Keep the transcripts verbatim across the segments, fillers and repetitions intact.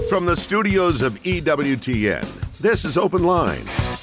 From the studios of E W T N, this is Open Line.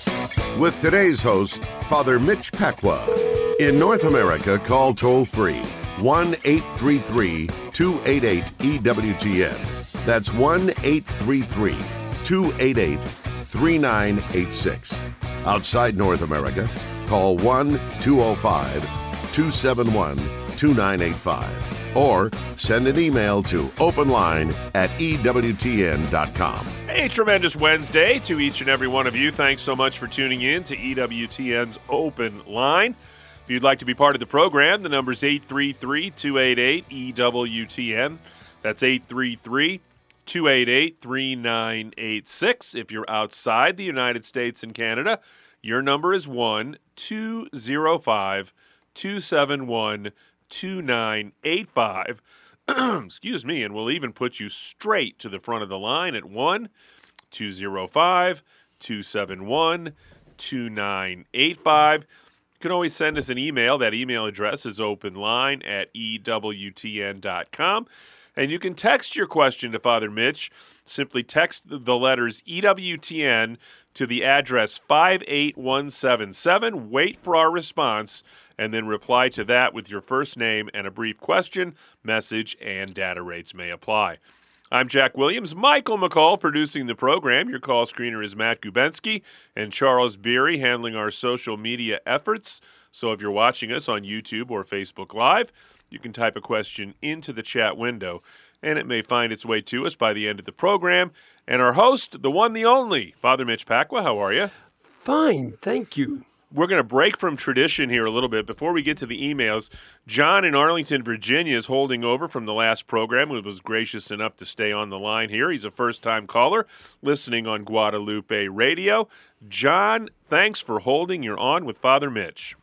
With today's host, Father Mitch Pacwa. In North America, call toll-free one eight three three, two eight eight, E W T N. That's one eight three three, two eight eight, three nine eight six. Outside North America, call one two zero five, two seven one, two nine eight five or send an email to openline at E W T N dot com. A tremendous Wednesday to each and every one of you. Thanks so much for tuning in to E W T N's Open Line. If you'd like to be part of the program, the number is eight three three, two eight eight, E W T N. That's eight three three, two eight eight, three nine eight six. If you're outside the United States and Canada, your number is one two zero five, two seven one, two nine eight five. Excuse me, and we'll even put you straight to the front of the line at one two zero five, two seven one, two nine eight five. You can always send us an email. That email address is openline at E W T N dot com. And you can text your question to Father Mitch. Simply text the letters E W T N to the address five eight one seven seven. Wait for our response, and then reply to that with your first name and a brief question, message, and data rates may apply. I'm Jack Williams. Michael McCall producing the program. Your call screener is Matt Gubensky and Charles Beery handling our social media efforts. So if you're watching us on YouTube or Facebook Live, you can type a question into the chat window, and it may find its way to us by the end of the program. And our host, the one, the only, Father Mitch Pacwa, how are you? Fine, thank you. We're going to break from tradition here a little bit. Before we get to the emails, John in Arlington, Virginia is holding over from the last program and was gracious enough to stay on the line here. He's a first-time caller listening on Guadalupe Radio. John, thanks for holding. You're on with Father Mitch.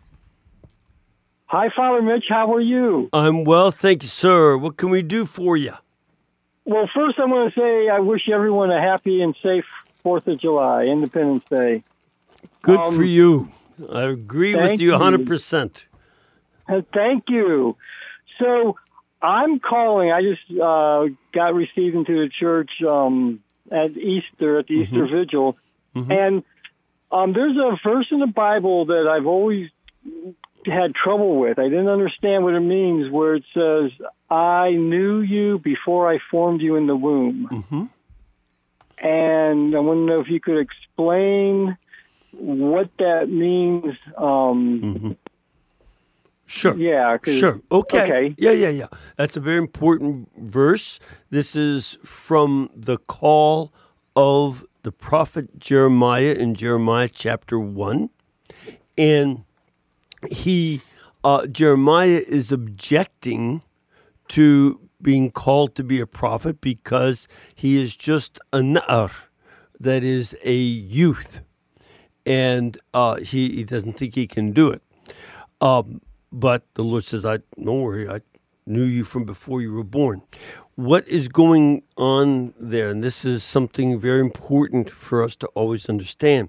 Hi, Father Mitch. How are you? I'm well, thank you, sir. What can we do for you? Well, first I'm going to say I wish everyone a happy and safe fourth of July, Independence Day. Good um, for you. I agree with you one hundred percent. You. Thank you. So I'm calling. I just uh, got received into the church um, at Easter, at the mm-hmm. Easter Vigil. Mm-hmm. And um, there's a verse in the Bible that I've always had trouble with. I didn't understand what it means, where it says, I knew you before I formed you in the womb. Mm-hmm. And I want to know if you could explain what that means. Um, mm-hmm. Sure. Yeah. Sure. Okay. okay. Yeah, yeah, yeah. That's a very important verse. This is from the call of the prophet Jeremiah in Jeremiah chapter one. And he, uh, Jeremiah is objecting to being called to be a prophet because he is just a na'ar, that is a youth. And uh, he, he doesn't think he can do it. Um, but the Lord says, "I don't worry, I knew you from before you were born." What is going on there, and this is something very important for us to always understand,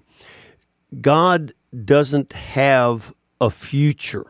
God doesn't have a future,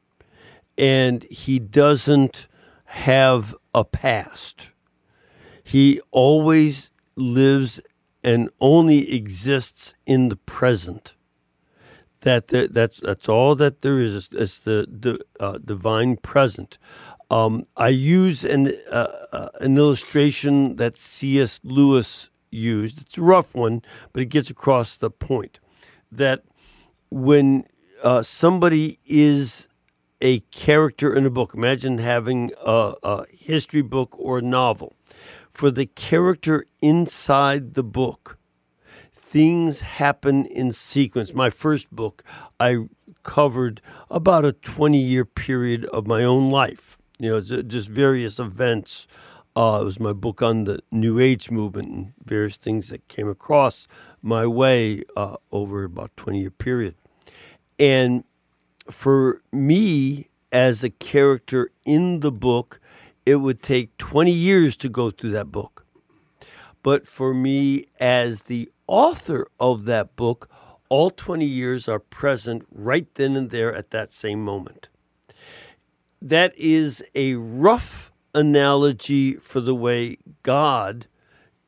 and he doesn't have a past. He always lives and only exists in the present. That there, that's that's all that there is. It's the, the uh, divine present. Um, I use an uh, uh, an illustration that C S Lewis used. It's a rough one, but it gets across the point that when uh, somebody is a character in a book, imagine having a, a history book or a novel. For the character inside the book, things happen in sequence. My first book, I covered about a twenty-year period of my own life. You know, just various events. Uh, it was my book on the New Age movement and various things that came across my way uh, over about a twenty-year period. And for me, as a character in the book, it would take twenty years to go through that book. But for me, as the author of that book, all twenty years are present right then and there at that same moment. That is a rough analogy for the way God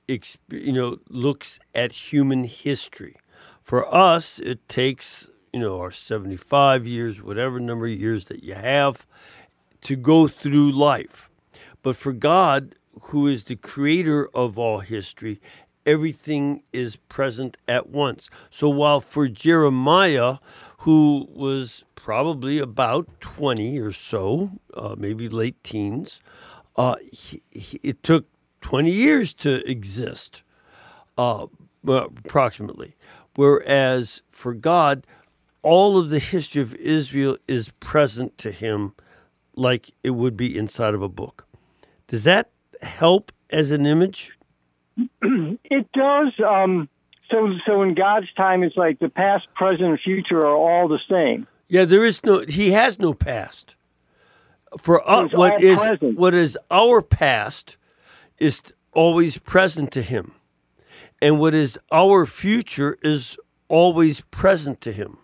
exp- you know, looks at human history. For us, it takes, you know, our seventy-five years, whatever number of years that you have, to go through life. But for God, who is the creator of all history, everything is present at once. So while for Jeremiah, who was probably about twenty or so, uh, maybe late teens, uh, he, he, it took twenty years to exist, uh, approximately. Whereas for God, all of the history of Israel is present to him like it would be inside of a book. Does that help as an image? It does. Um, so, so in God's time, it's like the past, present, and future are all the same. Yeah, there is no. He has no past. For us, It's what all is present. what is our past is always present to him, and what is our future is always present to him.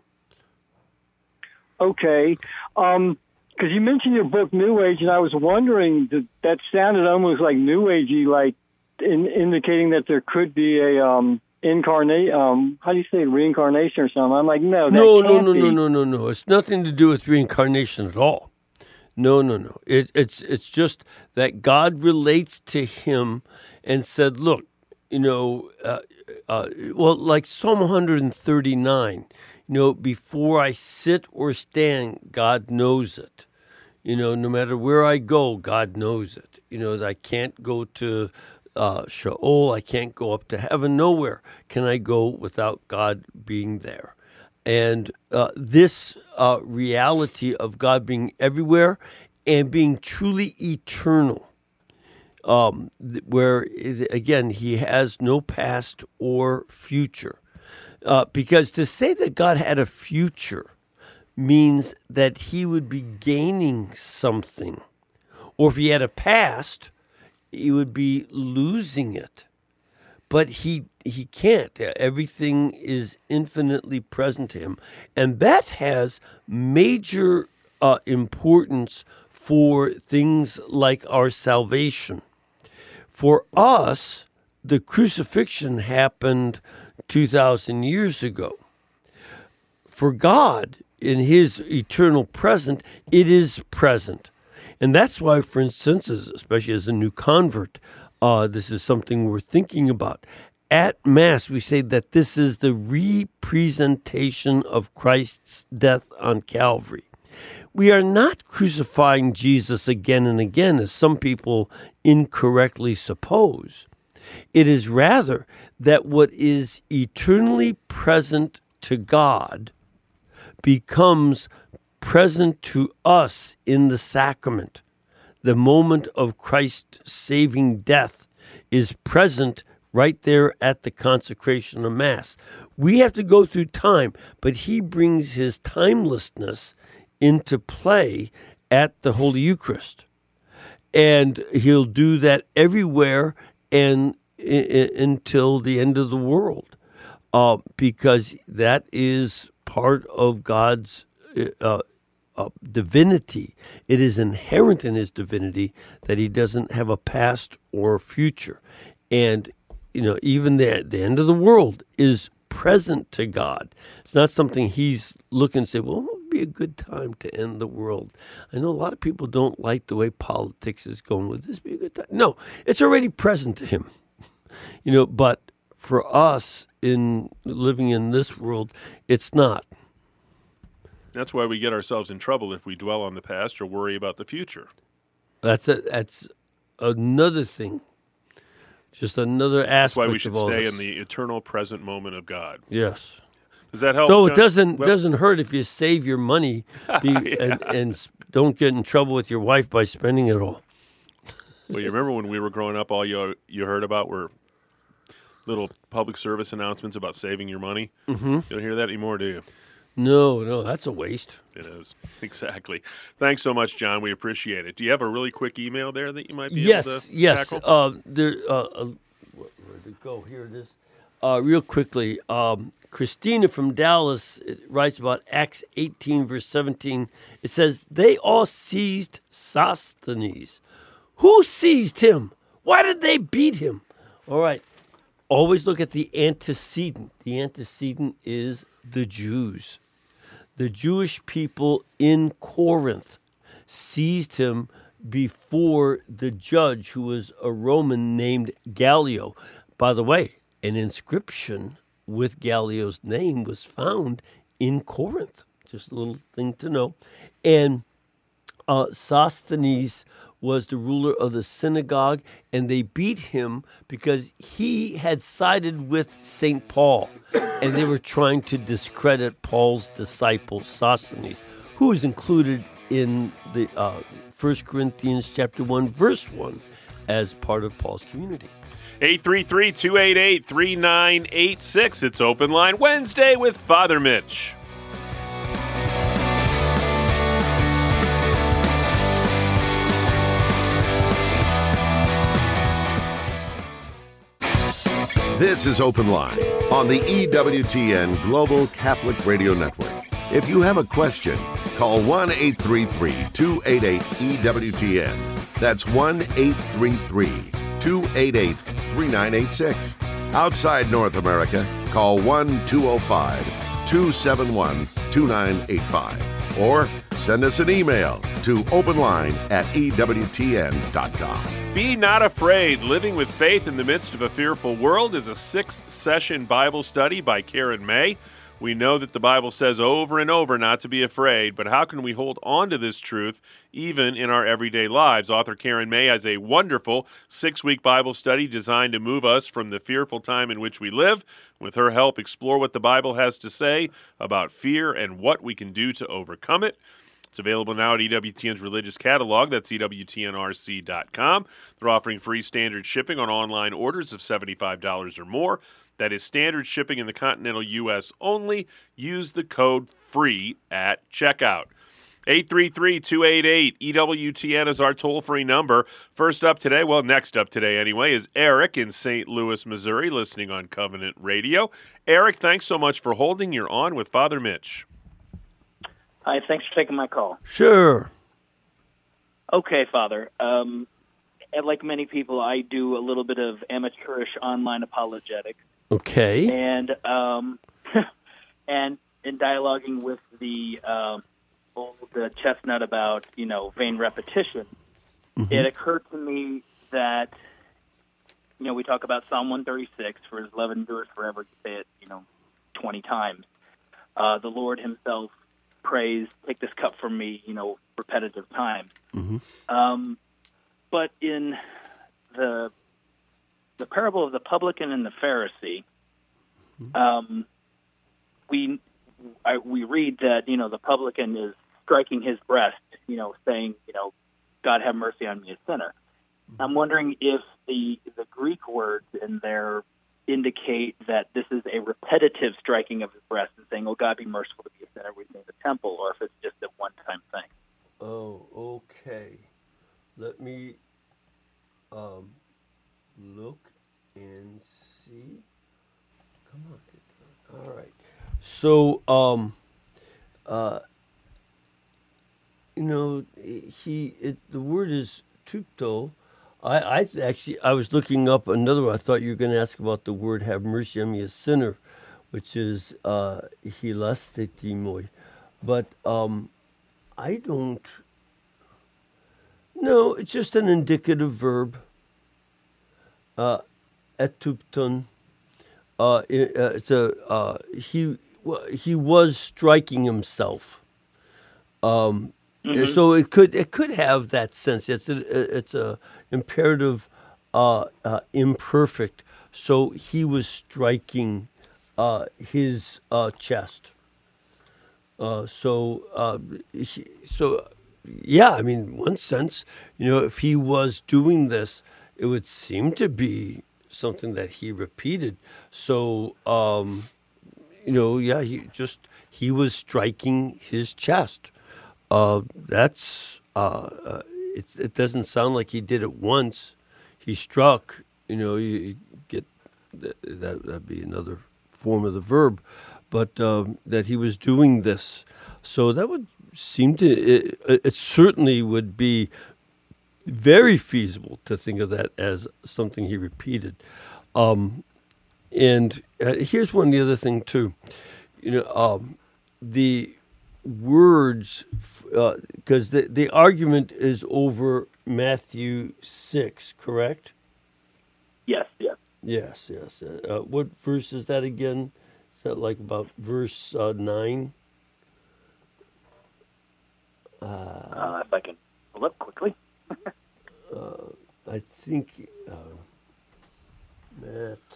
Okay. Um, because you mentioned your book New Age, and I was wondering that that sounded almost like New Agey, like in, indicating that there could be a um, incarnate. Um, how do you say reincarnation or something? I'm like, no, that No, no, can't no, be. no, no, no, no. It's nothing to do with reincarnation at all. No, no, no. It, it's it's just that God relates to him and said, look, you know, uh, uh, well, like Psalm one thirty-nine, you know, before I sit or stand, God knows it. You know, no matter where I go, God knows it. You know, I can't go to uh, Sheol. I can't go up to heaven. Nowhere can I go without God being there. And uh, this uh, reality of God being everywhere and being truly eternal, um, th- where, again, he has no past or future. Uh, because to say that God had a future means that he would be gaining something. Or if he had a past, he would be losing it. But he he can't. Everything is infinitely present to him. And that has major uh, importance for things like our salvation. For us, the crucifixion happened two thousand years ago. For God, in his eternal present, it is present. And that's why, for instance, as, especially as a new convert, uh, this is something we're thinking about. At Mass, we say that this is the representation of Christ's death on Calvary. We are not crucifying Jesus again and again, as some people incorrectly suppose. It is rather that what is eternally present to God becomes present to us in the sacrament. The moment of Christ's saving death is present right there at the consecration of Mass. We have to go through time, but he brings his timelessness into play at the Holy Eucharist. And he'll do that everywhere and I- I- until the end of the world, uh, because that is part of God's uh, uh, divinity. It is inherent in his divinity that he doesn't have a past or a future. And, you know, even the, the end of the world is present to God. It's not something he's looking and say, well, it would be a good time to end the world. I know a lot of people don't like the way politics is going. Would this be a good time? No, it's already present to him. You know, but for us in living in this world, it's not. That's why we get ourselves in trouble if we dwell on the past or worry about the future. That's a, that's another thing. Just another aspect That's why we should of all stay this. in the eternal present moment of God. Yes. Does that help? Though it John? doesn't Well, doesn't hurt if you save your money be, and, and s- don't get in trouble with your wife by spending it all. Well, you remember when we were growing up, all you you heard about were little public service announcements about saving your money. Mm-hmm. You don't hear that anymore, do you? No, no, that's a waste. It is. Exactly. Thanks so much, John. We appreciate it. Do you have a really quick email there that you might be Yes, able to yes. tackle? Uh, there. Uh, uh, where where did it go? Here it is. Uh, real quickly, um, Christina from Dallas it writes about Acts eighteen, verse seventeen. It says, they all seized Sosthenes. Who seized him? Why did they beat him? All right. always look at the antecedent. The antecedent is the Jews. The Jewish people in Corinth seized him before the judge, who was a Roman named Gallio. By the way, an inscription with Gallio's name was found in Corinth. Just a little thing to know. And uh, Sosthenes was the ruler of the synagogue, and they beat him because he had sided with Saint Paul, and they were trying to discredit Paul's disciple, Sosthenes, who is included in the uh, First Corinthians chapter one, verse one, as part of Paul's community. eight three three, two eight eight, three nine eight six. It's Open Line Wednesday with Father Mitch. This is Open Line on the E W T N Global Catholic Radio Network. If you have a question, call one eight three three, two eight eight, E W T N. That's one eight three three, two eight eight, three nine eight six. Outside North America, call one two oh five, two seven one, two nine eight five. Or send us an email to openline at E W T N dot com. Be Not Afraid, Living with Faith in the Midst of a Fearful World is a six-session Bible study by Karen May. We know that the Bible says over and over not to be afraid, but how can we hold on to this truth even in our everyday lives? Author Karen May has a wonderful six-week Bible study designed to move us from the fearful time in which we live. With her help, explore what the Bible has to say about fear and what we can do to overcome it. It's available now at E W T N's religious catalog. That's E W T N R C dot com. They're offering free standard shipping on online orders of seventy-five dollars or more. That is standard shipping in the continental U S only. Use the code FREE at checkout. eight three three, two eight eight, E W T N is our toll-free number. First up today, well, next up today anyway, is Eric in Saint Louis, Missouri, listening on Covenant Radio. Eric, thanks so much for holding. You're on with Father Mitch. Hi, thanks for taking my call. Sure. Okay, Father. Um, and like many people, I do a little bit of amateurish online apologetics. Okay. And um, and in dialoguing with the um, old uh, chestnut about, you know, vain repetition, mm-hmm. it occurred to me that, you know, we talk about Psalm one thirty-six, for his love endures forever, to say it, you know, twenty times. Uh, the Lord himself prays, take this cup from me, you know, repetitive times. Mm-hmm. Um, but in the the parable of the publican and the Pharisee, mm-hmm. um, we I, we read that, you know, the publican is striking his breast, you know, saying, you know, God have mercy on me, a sinner. Mm-hmm. I'm wondering if the the Greek words in there indicate that this is a repetitive striking of his breast and saying, oh, God, be merciful to me, a sinner within the temple, or if it's just a one-time thing. Oh, okay. Let me um, look and see. Come on. All right. So, um, uh, you know, he it, the word is tupto. I, I th- actually, I was looking up another one. I thought you were going to ask about the word have mercy on me, a sinner, which is uh, hilastetimoy. But um, I don't, no, it's just an indicative verb, uh, etupton. Uh, it, uh, it's a, uh, he, he was striking himself. Um, Mm-hmm. So it could it could have that sense. It's a, it's a imperative, uh, uh, imperfect. So he was striking uh, his uh, chest. Uh, so uh, he, so yeah, I mean, in one sense, you know, if he was doing this, it would seem to be something that he repeated. So um, you know, yeah, he just he was striking his chest. Uh, that's uh, uh, it. It doesn't sound like he did it once. He struck. You know, you, you get that. That'd be another form of the verb, but um, that he was doing this. So that would seem to. It, it certainly would be very feasible to think of that as something he repeated. Um, And uh, here's one the other thing too, you know, um, the words, because uh, the the argument is over Matthew six, correct? Yes, yes. Yes, yes. Uh, what verse is that again? Is that like about verse uh, nine? Uh, Uh, if I can pull up quickly. uh, I think uh, Matt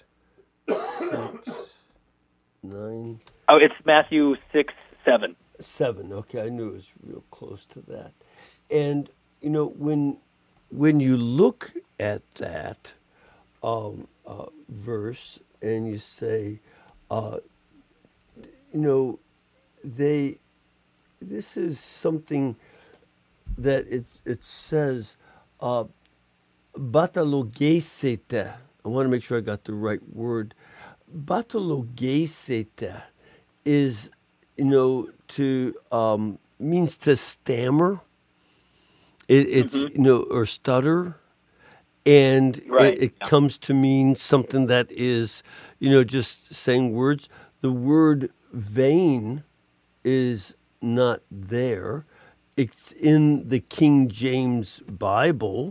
six, nine. Oh, it's Matthew six, seven. Seven. Okay, I knew it was real close to that. And you know, when when you look at that um, uh, verse and you say, uh, you know, they. This is something that it's, it says, uh, batalogesete. I want to make sure I got the right word. Batalogesete is, you know, to um, means to stammer. It, it's mm-hmm. you know, or stutter, and right. it, it yeah. comes to mean something that is, you know, just saying words. The word vain is not there. It's in the King James Bible,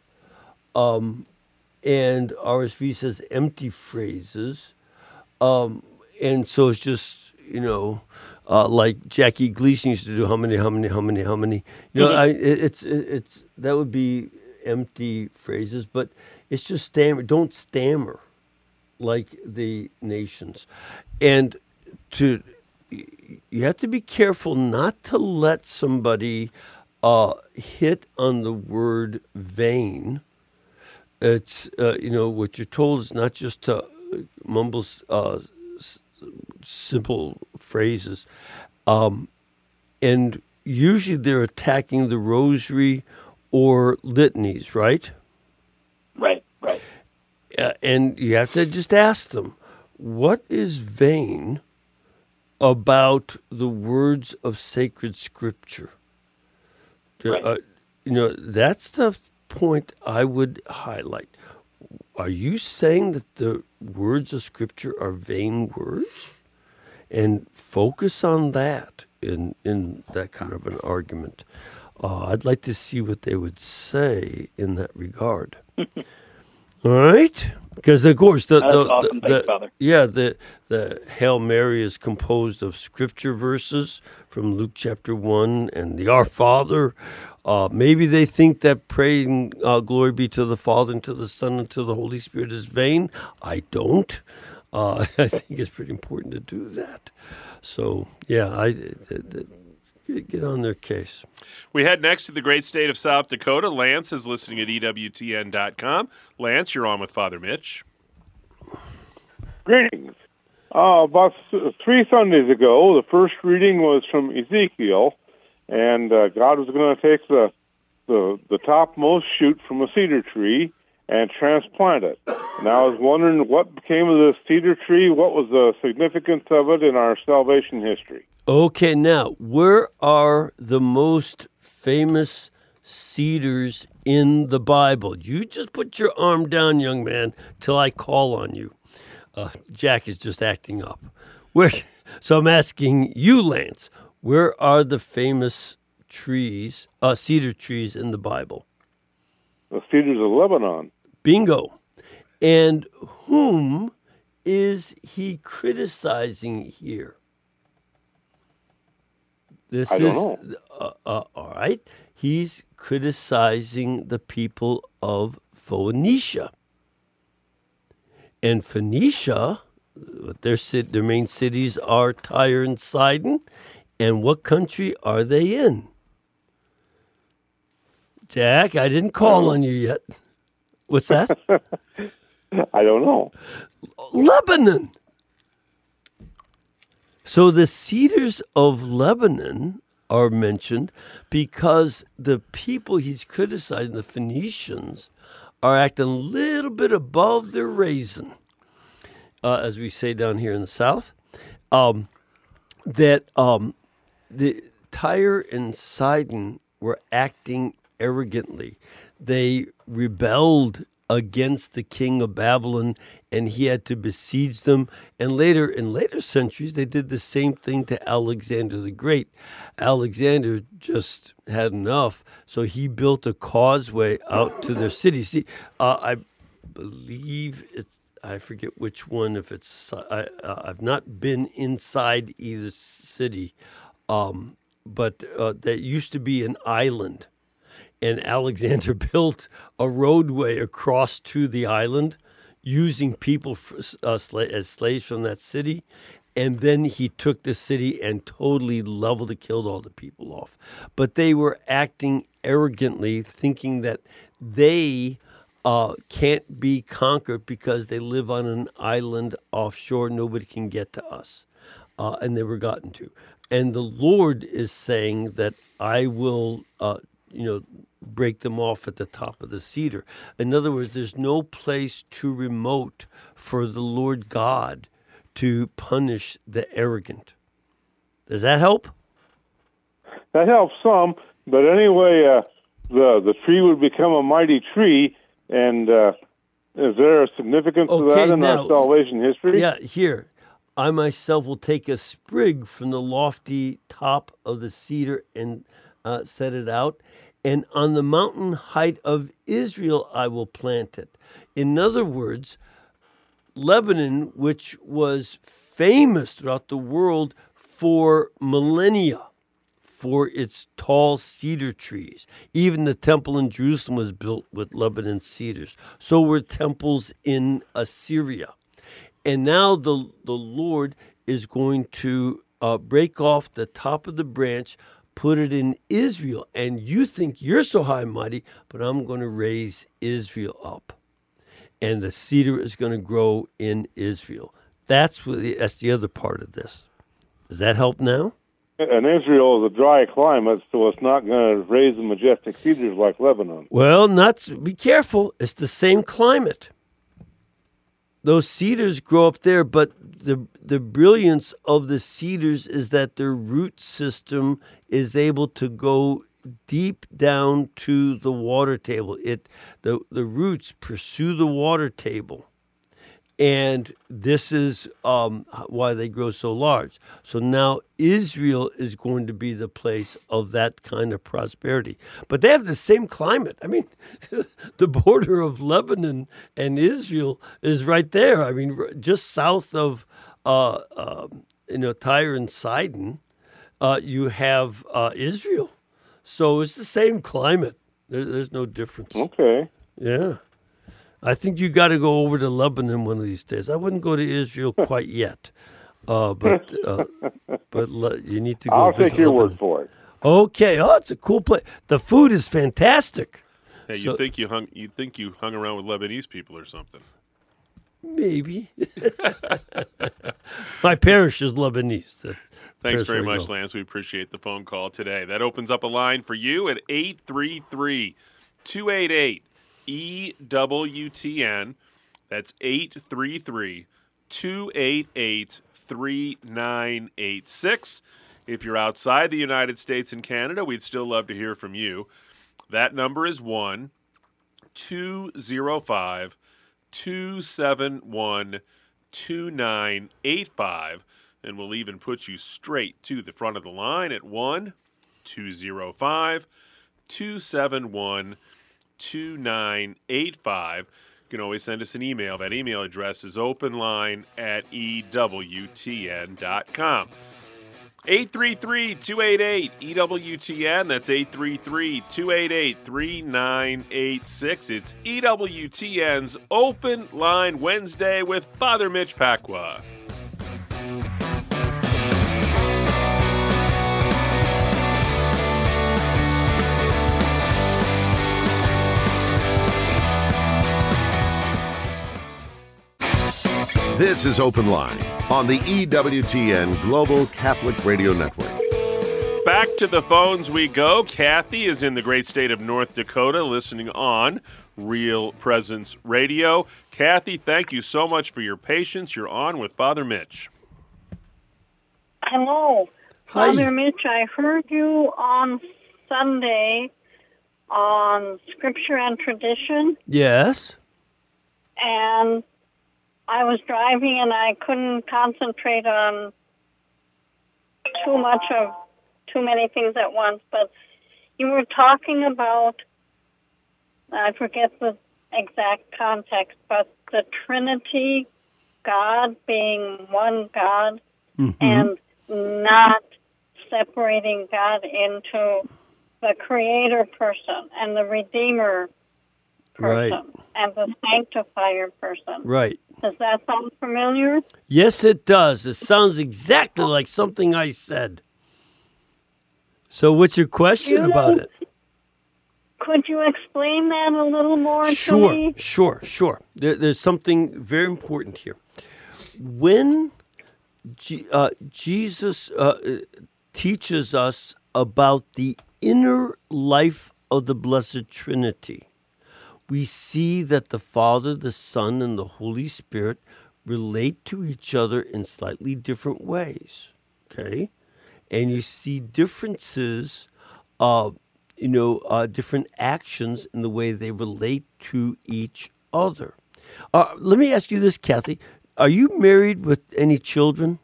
um, and R S V says empty phrases, um, and so it's just, you know, uh, like Jackie Gleason used to do. How many? How many? How many? How many? You know, mm-hmm. I, it, it's it, it's that would be empty phrases, but it's just stammer. Don't stammer like the nations, and to. You have to be careful not to let somebody uh, hit on the word vain. It's, uh, you know, what you're told is not just to mumble uh, s- simple phrases. Um, and usually they're attacking the rosary or litanies, right? Right, right. Uh, and you have to just ask them, what is vain about the words of sacred scripture? Right. Uh, you know, that's the point I would highlight. Are you saying that the words of scripture are vain words? And focus on that in, in that kind of an argument. Uh, I'd like to see what they would say in that regard. All right, because of course the, the, awesome. the, Thanks, the Father. yeah the the Hail Mary is composed of scripture verses from Luke chapter one and the Our Father. Uh, maybe they think that praying uh, glory be to the Father and to the Son and to the Holy Spirit is vain. I don't. Uh, I think it's pretty important to do that. So yeah, I. The, the, Get on their case. We head next to the great state of South Dakota. Lance is listening at E W T N dot com. Lance, you're on with Father Mitch. Greetings. Uh, about three Sundays ago, the first reading was from Ezekiel, and uh, God was going to take the, the the topmost shoot from a cedar tree and transplant it. And I was wondering what became of the cedar tree, what was the significance of it in our salvation history. Okay, now, where are the most famous cedars in the Bible? You just put your arm down, young man, till I call on you. Uh, Jack is just acting up. Where? So I'm asking you, Lance, where are the famous trees, uh, cedar trees in the Bible? The cedars of Lebanon. Bingo. And whom is he criticizing here? This I don't is, know. Uh, uh, all right. He's criticizing the people of Phoenicia. And Phoenicia, their, their main cities are Tyre and Sidon. And what country are they in? Jack, I didn't call on you yet. What's that? I don't know. Lebanon. So the cedars of Lebanon are mentioned because the people he's criticizing, the Phoenicians, are acting a little bit above their raisin, uh, as we say down here in the South. Um, that um, the Tyre and Sidon were acting arrogantly. They rebelled against the king of Babylon, and he had to besiege them. And later, in later centuries, they did the same thing to Alexander the Great. Alexander just had enough, so he built a causeway out to their city. See, uh, I believe it's, I forget which one, if it's, I, uh, I've not been inside either city, um, but uh, there used to be an island. And Alexander built a roadway across to the island using people for, uh, sla- as slaves from that city. And then he took the city and totally leveled and killed all the people off. But they were acting arrogantly, thinking that they uh, can't be conquered because they live on an island offshore. Nobody can get to us. Uh, and they were gotten to. And the Lord is saying that I will, uh, you know, break them off at the top of the cedar. In other words, there's no place too remote for the Lord God to punish the arrogant. Does that help? That helps some, but anyway, uh, the the tree would become a mighty tree, and uh, is there a significance Okay, to that in now- our salvation history? Yeah, here. I myself will take a sprig from the lofty top of the cedar and uh, set it out, and on the mountain height of Israel I will plant it. In other words, Lebanon, which was famous throughout the world for millennia, for its tall cedar trees. Even the temple in Jerusalem was built with Lebanon cedars. So were temples in Assyria. And now the, the Lord is going to uh, break off the top of the branch, put it in Israel. And you think you're so high and mighty, but I'm going to raise Israel up. And the cedar is going to grow in Israel. That's what the, that's the other part of this. Does that help now? And Israel is a dry climate, so it's not going to raise the majestic cedars like Lebanon. Well, not be careful. It's the same climate. Those cedars grow up there, but the the brilliance of the cedars is that their root system is able to go deep down to the water table. It the the roots pursue the water table, and this is um, why they grow so large. So now Israel is going to be the place of that kind of prosperity. But they have the same climate. I mean, the border of Lebanon and Israel is right there. I mean, just south of uh, uh, you know Tyre and Sidon, uh, you have uh, Israel. So it's the same climate. There, there's no difference. Okay. Yeah. I think you got to go over to Lebanon one of these days. I wouldn't go to Israel quite yet, uh, but uh, but le- you need to go I'll visit take your Lebanon. word for it. Okay. Oh, it's a cool place. The food is fantastic. Hey, you So- think you hung? You think you hung around with Lebanese people or something? Maybe. My parish is Lebanese. The Thanks parish very where I much, go. Lance. We appreciate the phone call today. That opens up a line for you at eight three three, two eight eight, E W T N. That's eight three three, two eight eight, three nine eight six. If you're outside the United States and Canada, we'd still love to hear from you. That number is one two zero five, two seven one, two nine eight five. And we'll even put you straight to the front of the line at one two zero five, two seven one, two nine eight five. You can always send us an email. That email address is openline at E W T N dot com. eight three three, two eight eight, E W T N. That's eight three three, two eight eight, three nine eight six. It's E W T N's Open Line Wednesday with Father Mitch Pacwa. This is Open Line on the E W T N Global Catholic Radio Network. Back to the phones we go. Kathy is in the great state of North Dakota listening on Real Presence Radio. Kathy, thank you so much for your patience. You're on with Father Mitch. Hello. Hi. Father Mitch, I heard you on Sunday on Scripture and Tradition, Yes. and I was driving and I couldn't concentrate on too much of too many things at once, but you were talking about, I forget the exact context, but the Trinity, God being one God, mm-hmm. and not separating God into the Creator person and the Redeemer person right. and the Sanctifier person. Right. Does that sound familiar? Yes, it does. It sounds exactly like something I said. So what's your question you about know, it? Could you explain that a little more sure, to me? Sure, sure. There, there's something very important here. When G, uh, Jesus uh, teaches us about the inner life of the Blessed Trinity, we see that the Father, the Son, and the Holy Spirit relate to each other in slightly different ways, okay? And you see differences, uh, you know, uh, different actions in the way they relate to each other. Uh, let me ask you this, Kathy. Are you married with any children?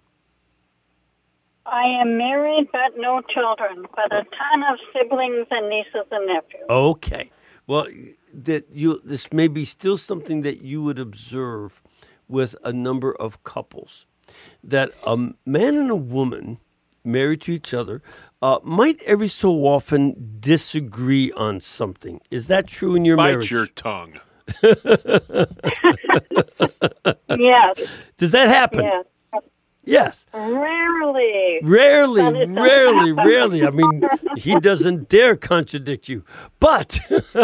I am married, but no children, but a ton of siblings and nieces and nephews. Okay. Well, that you this may be still something that you would observe with a number of couples, that a man and a woman married to each other uh, might every so often disagree on something. Is that true in your Bite marriage? Bite your tongue. Yes. Does that happen? Yes. Yes. Rarely. Rarely, But it does rarely, happen. rarely. I mean, he doesn't dare contradict you. But, No,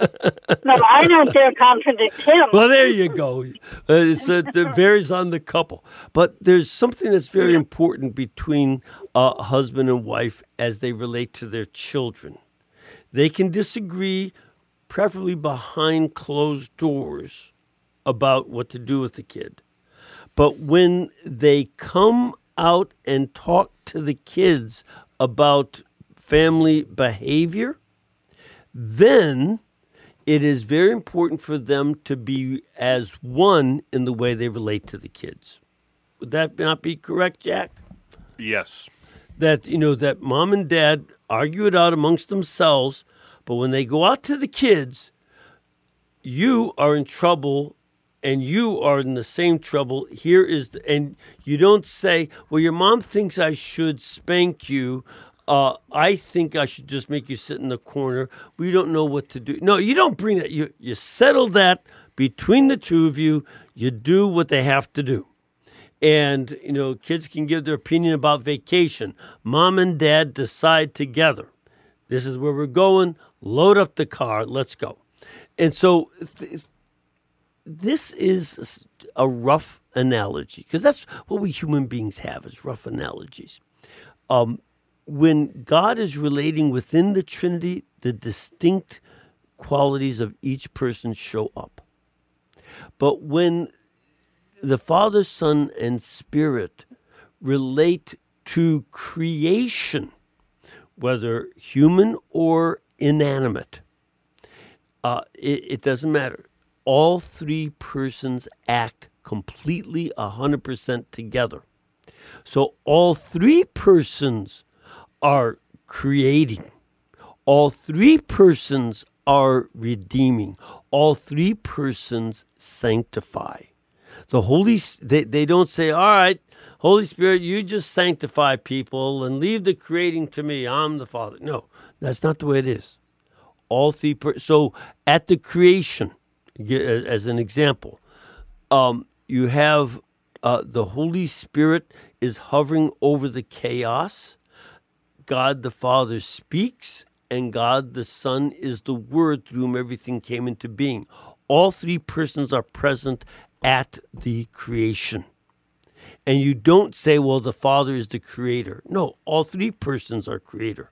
I don't dare contradict him. well, there you go. Uh, it's, uh, it varies on the couple. But there's something that's very important between uh, husband and wife as they relate to their children. They can disagree, preferably behind closed doors, about what to do with the kid. But when they come out and talk to the kids about family behavior, then it is very important for them to be as one in the way they relate to the kids. Would that not be correct, Jack? Yes. That, you know, that mom and dad argue it out amongst themselves, but when they go out to the kids, you are in trouble and you are in the same trouble. Here is, the, and you don't say, well, your mom thinks I should spank you. Uh, I think I should just make you sit in the corner. We don't know what to do. No, you don't bring that. You, you settle that between the two of you. You do what they have to do. And, you know, kids can give their opinion about vacation. Mom and dad decide together. This is where we're going. Load up the car. Let's go. And so th- this is a rough analogy, because that's what we human beings have, is rough analogies. Um, when God is relating within the Trinity, the distinct qualities of each person show up. But when the Father, Son, and Spirit relate to creation, whether human or inanimate, uh, it, it doesn't matter. All three persons act completely one hundred percent together. So all three persons are creating. All three persons are redeeming. All three persons sanctify. The Holy, they, they don't say, all right, Holy Spirit, you just sanctify people and leave the creating to me. I'm the Father. No, that's not the way it is. All three, per- so at the creation, as an example, um, you have uh, the Holy Spirit is hovering over the chaos. God the Father speaks, and God the Son is the Word through whom everything came into being. All three persons are present at the creation. And you don't say, well, the Father is the creator. No, all three persons are creator.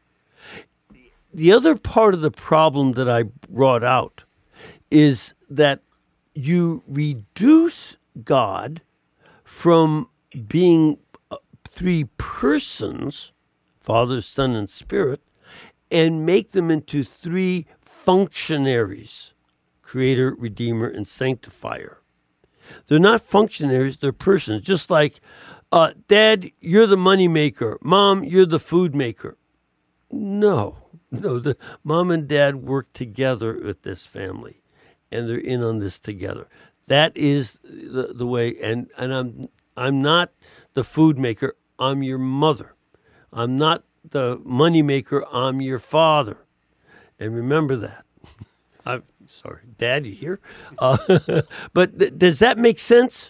The other part of the problem that I brought out is that you reduce God from being three persons, Father, Son, and Spirit, and make them into three functionaries, creator, redeemer, and sanctifier. They're not functionaries, they're persons. Just like, uh, Dad, you're the money maker. Mom, you're the food maker. No, no, the mom and dad work together with this family, and they're in on this together. That is the, the way, and, and I'm I'm not the food maker, I'm your mother. I'm not the money maker, I'm your father. And remember that. I'm sorry, Dad, you here? Uh, but th- does that make sense?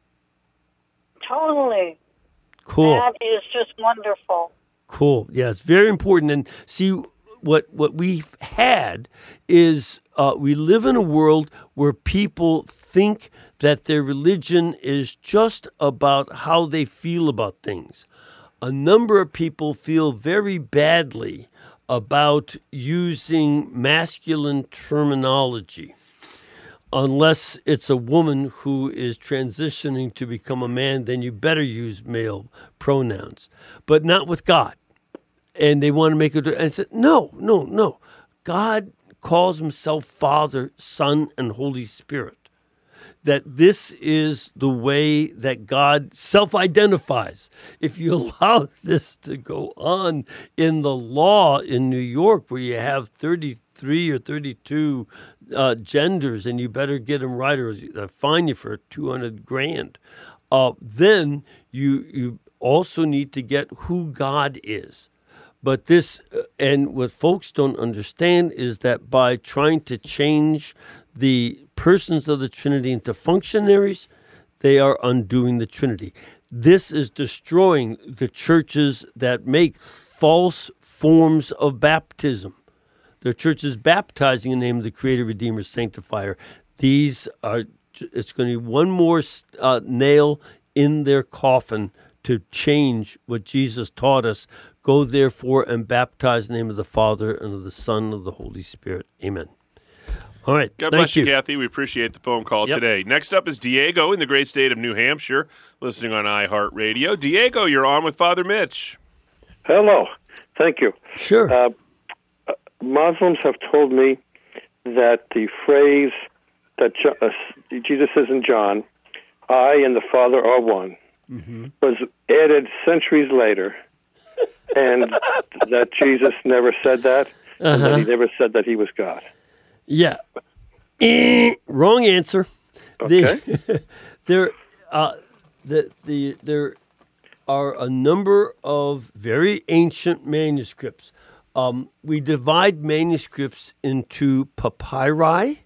Totally. Cool. That is just wonderful. Cool. Yeah, it's very important. And see, what what we've had is uh, we live in a world where people think that their religion is just about how they feel about things. A number of people feel very badly about using masculine terminology, unless it's a woman who is transitioning to become a man, then you better use male pronouns, but not with God. And they want to make it, and said, no, no, no. God calls himself Father, Son, and Holy Spirit. That this is the way that God self-identifies. If you allow this to go on in the law in New York, where you have thirty-three or thirty-two uh, genders, and you better get them right, or they'll fine you for two hundred grand. Uh, then you you also need to get who God is. But this, and what folks don't understand is that by trying to change the persons of the Trinity into functionaries, they are undoing the Trinity. This is destroying the churches that make false forms of baptism. They're churches baptizing in the name of the Creator, Redeemer, Sanctifier. These are, it's going to be one more uh, nail in their coffin to change what Jesus taught us. Go therefore and baptize in the name of the Father and of the Son and of the Holy Spirit. Amen. All right. God thank bless you, you, Kathy. We appreciate the phone call Yep. today. Next up is Diego in the great state of New Hampshire, listening on iHeartRadio. Diego, you're on with Father Mitch. Hello. Thank you. Sure. Uh, Muslims have told me that the phrase that Jo- uh, Jesus says in John, I and the Father are one, mm-hmm. was added centuries later, and that Jesus never said that, uh-huh. and that he never said that he was God. Yeah. Eh, wrong answer. Okay. The, there, uh, the, the, there are a number of very ancient manuscripts. Um, we divide manuscripts into papyri,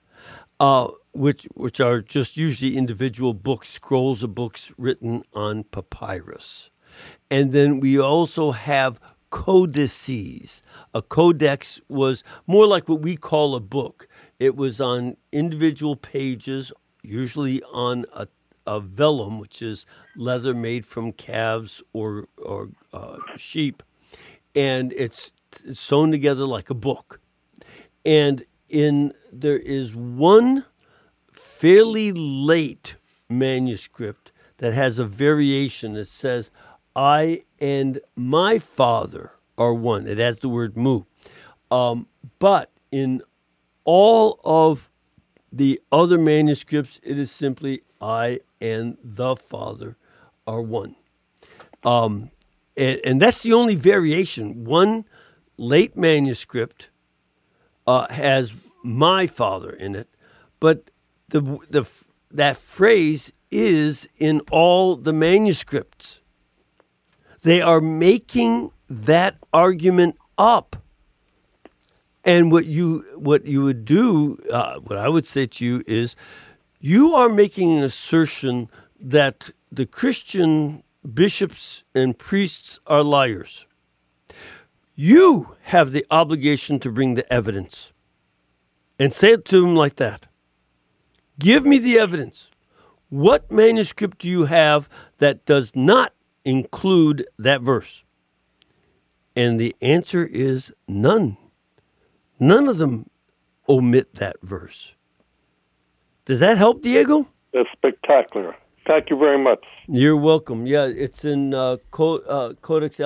uh, which which are just usually individual books, scrolls of books written on papyrus. And then we also have codices. A codex was more like what we call a book. It was on individual pages, usually on a, a vellum, which is leather made from calves or, or uh, sheep. And it's sewn together like a book. And in there is one fairly late manuscript that has a variation that says, I and my Father are one. It has the word mu. Um, but in all of the other manuscripts, it is simply I and the Father are one. Um, and, and that's the only variation. One late manuscript uh, has my Father in it, but the the that phrase is in all the manuscripts. They are making that argument up. And what you what you would do, uh, what I would say to you is, you are making an assertion that the Christian bishops and priests are liars. You have the obligation to bring the evidence. And say it to them like that. Give me the evidence. What manuscript do you have that does not include that verse? And the answer is none. None of them omit that verse. Does that help, Diego? That's spectacular. Thank you very much. You're welcome. Yeah, it's in uh, Co- uh, Codex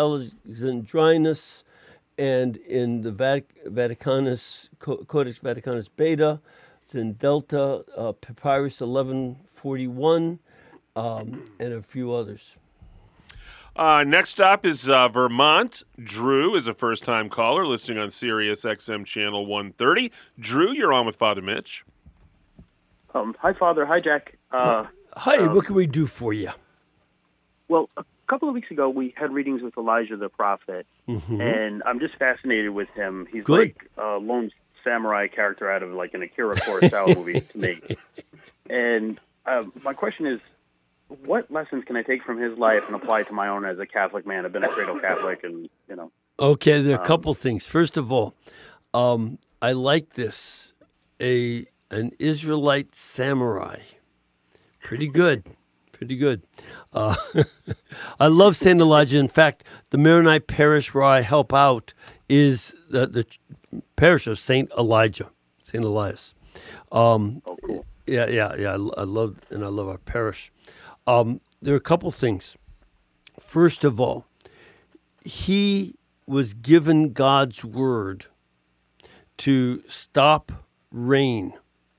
Alexandrinus and in the Vatic- Vaticanus, Co- Codex Vaticanus Beta. It's in Delta, uh, Papyrus eleven forty-one, um, and a few others. Uh, next up is uh, Vermont. Drew is a first-time caller listening on Sirius X M Channel one thirty. Drew, you're on with Father Mitch. Um, hi, Father. Hi, Jack. Uh, Hi, um, what can we do for you? Well, a couple of weeks ago, we had readings with Elijah the prophet, Mhm. and I'm just fascinated with him. He's Good. like a lone samurai character out of like an Akira Kurosawa movie to me. And um, my question is, what lessons can I take from his life and apply to my own as a Catholic man? I've been a cradle Catholic, and you know. Okay, there are a Um, couple things. First of all, um, I like this. A an Israelite samurai. Pretty good. Pretty good. Uh, I love Saint Elijah. In fact, the Maronite parish where I help out is the, the parish of Saint Elijah, Saint Elias. Um, oh, cool. Yeah, yeah, yeah. I, I love and I love our parish. Um, there are a couple things. First of all, he was given God's word to stop rain.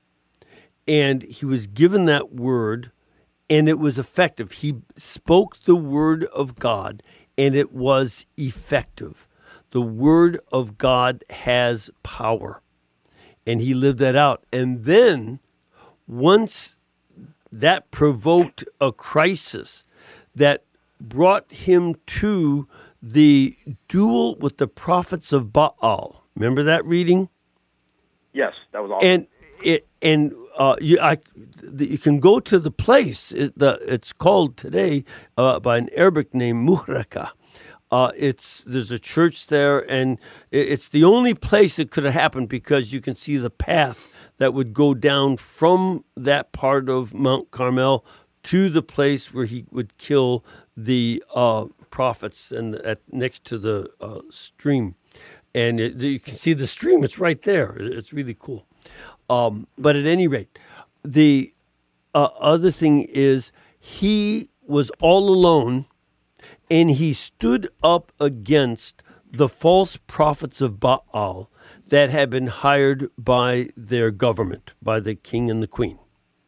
And he was given that word, and it was effective. He spoke the word of God, and it was effective. The word of God has power, and he lived that out. And then, once that provoked a crisis that brought him to the duel with the prophets of Baal. Remember that reading? Yes, that was awesome. And it and uh, you I you can go to the place. It, the, it's called today uh, by an Arabic name Muhraka. Uh, it's there's a church there, and it, it's the only place it could have happened because you can see the path that would go down from that part of Mount Carmel to the place where he would kill the uh, prophets and at next to the uh, stream. And it, you can see the stream. It's right there. It's really cool. Um, but at any rate, the uh, other thing is he was all alone, and he stood up against the false prophets of Baal that had been hired by their government, by the king and the queen.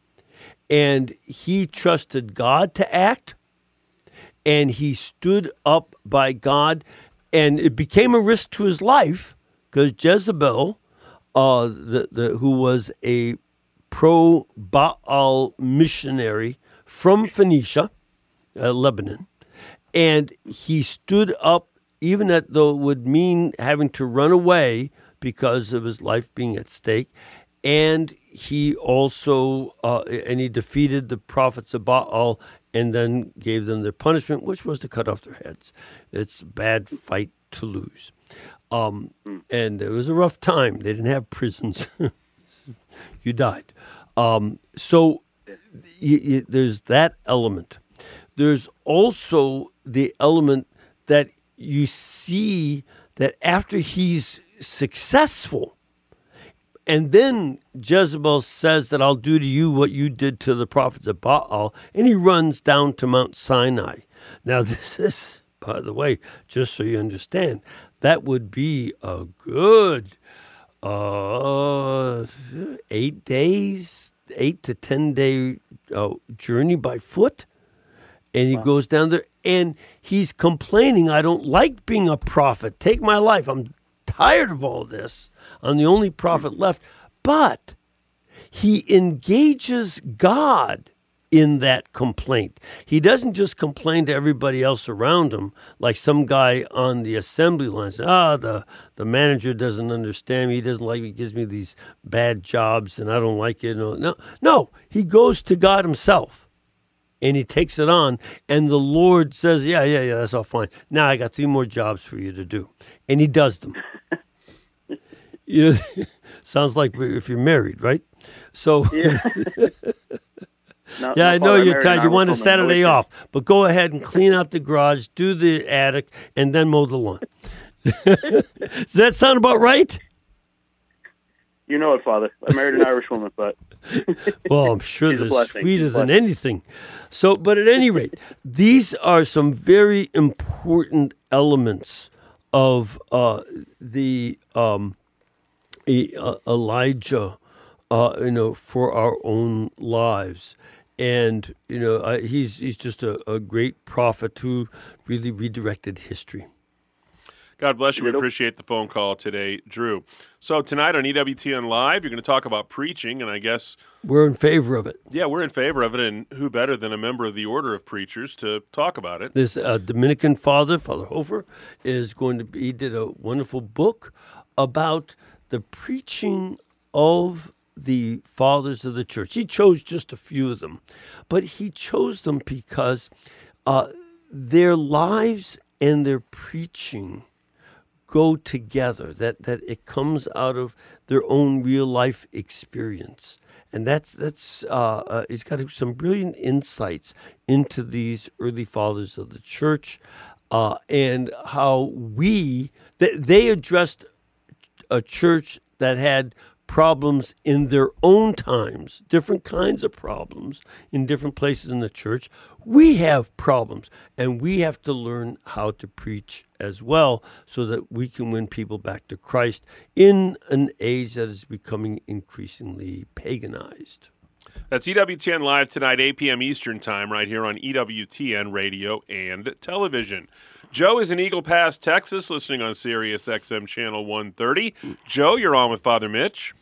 And he trusted God to act, and he stood up by God, and it became a risk to his life because Jezebel, uh, the, the, who was a pro-Baal missionary from Phoenicia, uh, Lebanon, and he stood up, even that though it would mean having to run away because of his life being at stake, and he also uh, and he defeated the prophets of Baal and then gave them their punishment, which was to cut off their heads. It's a bad fight to lose. Um, and it was a rough time. They didn't have prisons. You died. Um, so y- y- there's that element. There's also the element that you see that after he's successful, and then Jezebel says that I'll do to you what you did to the prophets of Baal, and he runs down to Mount Sinai. Now, this is, by the way, just so you understand, that would be a good uh, eight days, eight to ten day uh, journey by foot. And he wow. goes down there, and he's complaining, I don't like being a prophet. Take my life. I'm tired of all this. I'm the only prophet left. But he engages God in that complaint. He doesn't just complain to everybody else around him like some guy on the assembly line says, ah, the, the manager doesn't understand me. He doesn't like me. He gives me these bad jobs, and I don't like it. No, no, no. He goes to God himself, and he takes it on, and the Lord says, yeah, yeah, yeah, that's all fine. Now I got three more jobs for you to do. And he does them. You know, sounds like if you're married, right? So, yeah, no, yeah, I know you're tired. You want a Saturday no off, but go ahead and clean out the garage, do the attic, and then mow the lawn. Does that sound about right? You know it, Father. I married an Irish woman, but well, I'm sure She's a they're blessing. sweeter She's a than blessing. anything. So, but at any rate, these are some very important elements of uh, the um, E- uh, Elijah uh, you know, for our own lives. And, you know, uh, he's he's just a, a great prophet who really redirected history. God bless you. We appreciate the phone call today, Drew. So tonight on E W T N Live, you're going to talk about preaching, and I guess we're in favor of it. Yeah, we're in favor of it, and who better than a member of the Order of Preachers to talk about it? This uh, Dominican father, Father Hofer, is going to be, he did a wonderful book about the preaching of the fathers of the church. He chose just a few of them, but he chose them because uh, their lives and their preaching go together, that that it comes out of their own real life experience. And that's that's uh, uh, he's got some brilliant insights into these early fathers of the church, uh, and how we they, they addressed a church that had problems in their own times, different kinds of problems in different places in the church. We have problems, and we have to learn how to preach as well so that we can win people back to Christ in an age that is becoming increasingly paganized. That's E W T N Live tonight, eight p.m. Eastern Time, right here on E W T N Radio and Television. Joe is in Eagle Pass, Texas, listening on Sirius X M Channel one thirty. Joe, you're on with Father Mitch.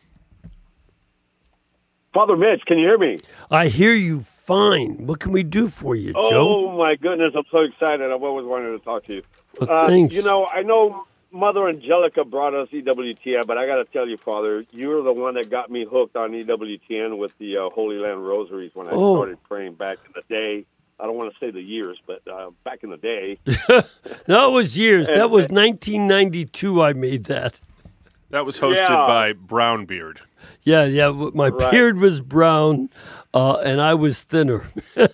Father Mitch, can you hear me? I hear you fine. What can we do for you, oh, Joe? Oh, my goodness. I'm so excited. I've always wanted to talk to you. Well, uh, thanks. You know, I know Mother Angelica brought us E W T N, but I got to tell you, Father, you're the one that got me hooked on E W T N with the uh, Holy Land Rosaries when I oh. started praying back in the day. I don't want to say the years, but uh, back in the day. No, it was years. And, that was nineteen ninety-two I made that. That was hosted yeah. by Brownbeard. Yeah, yeah. My right. beard was brown, uh, and I was thinner.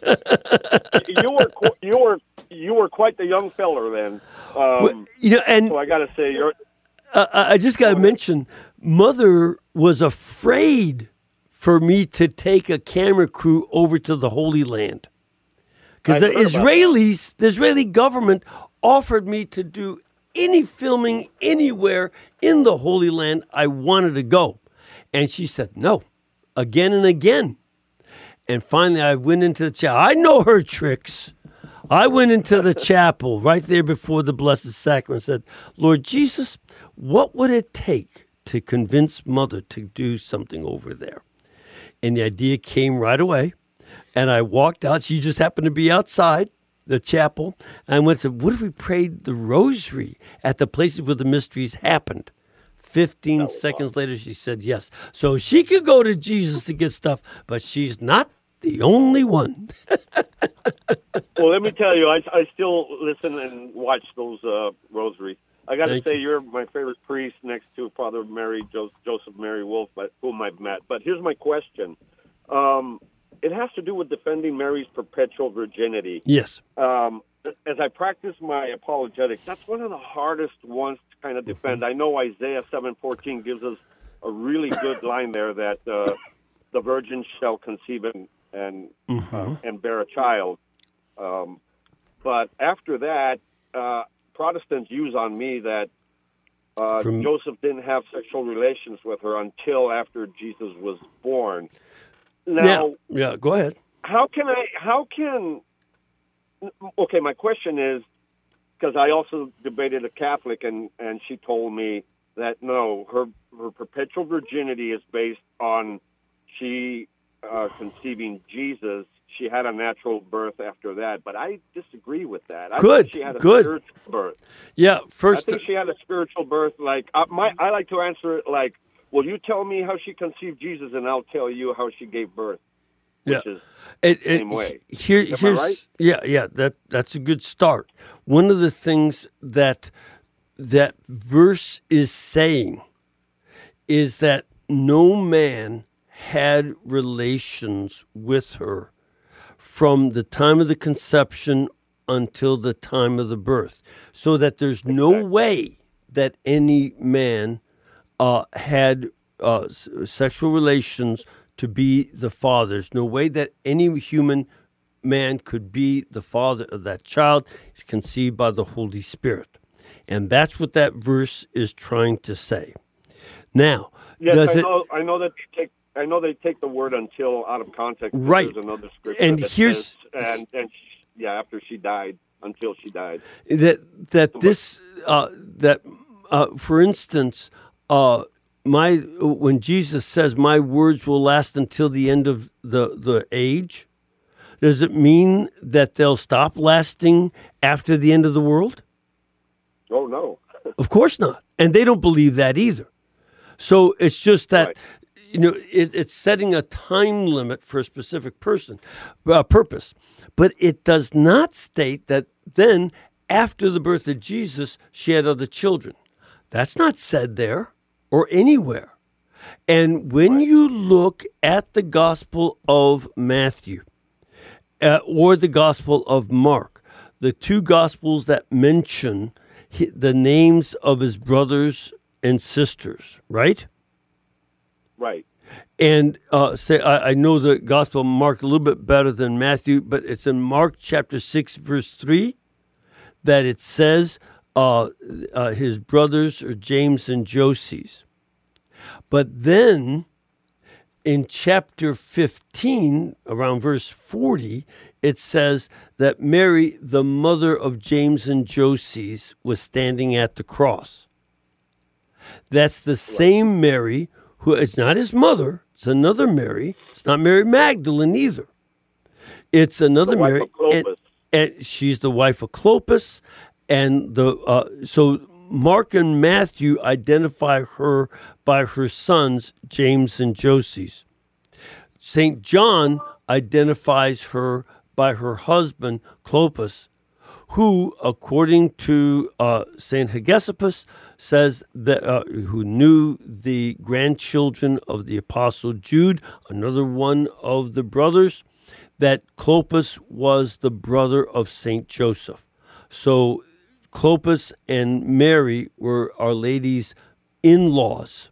you were you were you were quite the young feller then. Um, well, you know, and so I got to say, you're. Uh, I just got to mention, Mother was afraid for me to take a camera crew over to the Holy Land. Because the Israelis, the Israeli government offered me to do any filming anywhere in the Holy Land I wanted to go. And she said no, again and again. And finally I went into the chapel. I know her tricks. I went into the chapel right there before the Blessed Sacrament and said, Lord Jesus, what would it take to convince Mother to do something over there? And the idea came right away. And I walked out. She just happened to be outside the chapel. And I went to, what if we prayed the rosary at the places where the mysteries happened? Fifteen oh, seconds wow. later, she said yes. So she could go to Jesus to get stuff, but she's not the only one. Well, let me tell you, I, I still listen and watch those uh, rosaries. I got to say, you. you're my favorite priest next to Father Mary, Joseph Mary Wolf, whom I've met. But here's my question. Um, It has to do with defending Mary's perpetual virginity. Yes. Um, as I practice my apologetics, that's one of the hardest ones to kind of defend. Mm-hmm. I know Isaiah seven fourteen gives us a really good line there that uh, the virgin shall conceive and and, mm-hmm. uh, and bear a child. Um, but after that, uh, Protestants use on me that uh, From... Joseph didn't have sexual relations with her until after Jesus was born. Now, yeah, yeah, go ahead. How can I, how can, okay, my question is, because I also debated a Catholic, and, and she told me that, no, her, her perpetual virginity is based on she uh, conceiving Jesus. She had a natural birth after that, but I disagree with that. I good, think she had a good. spiritual birth. Yeah, first. I think she had a spiritual birth. Like, uh, my, I like to answer it like, well, you tell me how she conceived Jesus, and I'll tell you how she gave birth. Which yeah, is it, the same way. Here, Am here's, I right? Yeah, yeah. That that's a good start. One of the things that that verse is saying is that no man had relations with her from the time of the conception until the time of the birth, so that there's exactly. no way that any man Uh, had uh, s- sexual relations to be the father. There's no way that any human man could be the father of that child. He's conceived by the Holy Spirit. And that's what that verse is trying to say. Now, yes, does I it... know, I know that they take I know they take the word until out of context. Right. There's another scripture And that here's says, and and she, yeah, after she died, until she died. that that this uh, that uh, for instance, uh, my when Jesus says, "My words will last until the end of the the age," does it mean that they'll stop lasting after the end of the world? Oh no. Of course not, and they don't believe that either. So it's just that. Right. You know, it, it's setting a time limit for a specific person, uh, purpose, but it does not state that then, after the birth of Jesus, she had other children. That's not said there or anywhere. And when Right. you look at the Gospel of Matthew uh, or the Gospel of Mark, the two Gospels that mention hi- the names of his brothers and sisters, right? Right. And uh, say I, I know the Gospel of Mark a little bit better than Matthew, but it's in Mark chapter six, verse three, that it says uh, uh, his brothers are James and Joses. But then in chapter fifteen, around verse forty, it says that Mary, the mother of James and Joses, was standing at the cross. That's the same Mary who it's not his mother, it's another Mary. It's not Mary Magdalene either. It's another The wife Mary. of Clopas. And, and she's the wife of Clopas. And the uh, so Mark and Matthew identify her by her sons, James and Joses. Saint John identifies her by her husband, Clopas, who, according to uh, Saint Hegesippus, says that uh, who knew the grandchildren of the Apostle Jude, another one of the brothers, that Clopas was the brother of Saint Joseph. So Clopas and Mary were Our Lady's in-laws,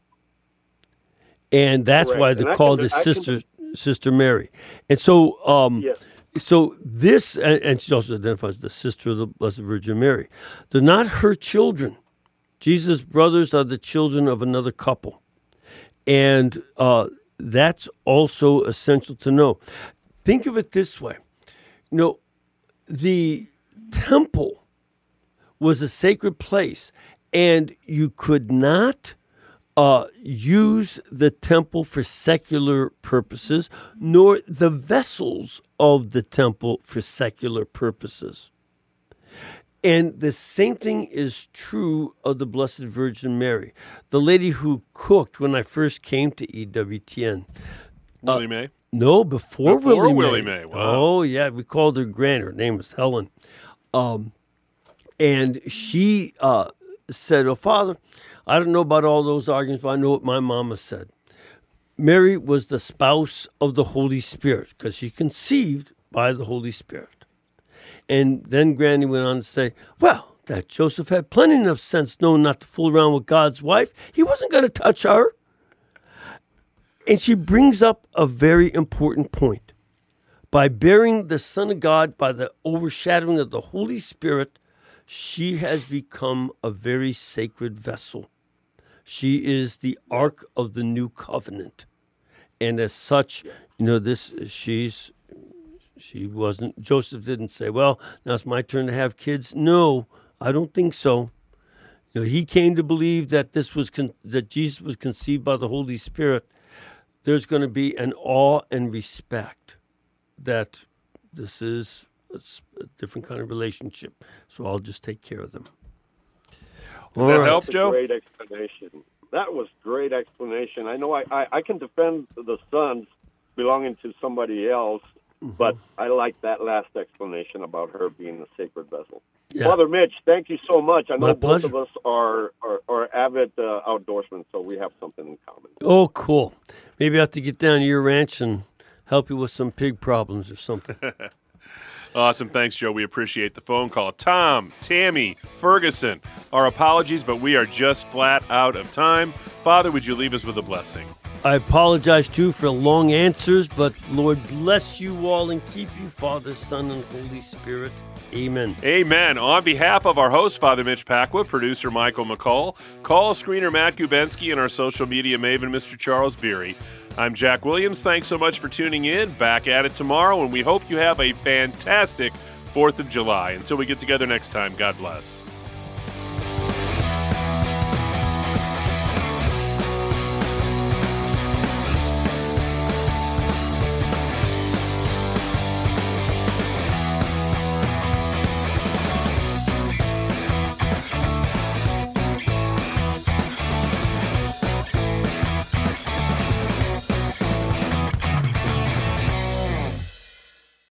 and that's Correct. why And they're I called can- his I can- sister, Sister Mary. And so, um, Yes. so this, and, and she also identifies the sister of the Blessed Virgin Mary. They're not her children. Jesus' brothers are the children of another couple. And uh, that's also essential to know. Think of it this way. You know, the temple was a sacred place, and you could not uh, use the temple for secular purposes, nor the vessels of the temple for secular purposes. And the same thing is true of the Blessed Virgin Mary, the lady who cooked when I first came to E W T N. Willie Mae? No, before, Before Willie, Willie Mae. Mae, wow. Oh, yeah, we called her Gran. Her name was Helen. Um, and she uh, said, "Oh, Father, I don't know about all those arguments, but I know what my mama said. Mary was the spouse of the Holy Spirit because she conceived by the Holy Spirit." And then Granny went on to say, well, that Joseph had plenty enough sense knowing not to fool around with God's wife. He wasn't going to touch her. And she brings up a very important point. By bearing the Son of God, by the overshadowing of the Holy Spirit, she has become a very sacred vessel. She is the Ark of the New Covenant. And as such, you know, this she's she wasn't, Joseph didn't say, well, now it's my turn to have kids. No, I don't think so. You know, he came to believe that this was con- that Jesus was conceived by the Holy Spirit. There's going to be an awe and respect that this is a, s- a different kind of relationship. So I'll just take care of them. Does All that right. help, That's a Joe? great explanation. That was great explanation. I know I, I, I can defend the sons belonging to somebody else, Mm-hmm. but I like that last explanation about her being a sacred vessel. Yeah. Father Mitch, thank you so much. I know My both pleasure. of us are, are, are avid uh, outdoorsmen, so we have something in common. Oh, cool. Maybe I have to get down to your ranch and help you with some pig problems or something. Awesome. Thanks, Joe. We appreciate the phone call. Tom, Tammy, Ferguson, our apologies, but we are just flat out of time. Father, would you leave us with a blessing? I apologize, too, for long answers, but Lord bless you all and keep you, Father, Son, and Holy Spirit. Amen. Amen. On behalf of our host, Father Mitch Pacwa, producer Michael McCall, call screener Matt Gubensky, and our social media maven, Mister Charles Beery, I'm Jack Williams. Thanks so much for tuning in. Back at it tomorrow, and we hope you have a fantastic fourth of July. Until we get together next time, God bless.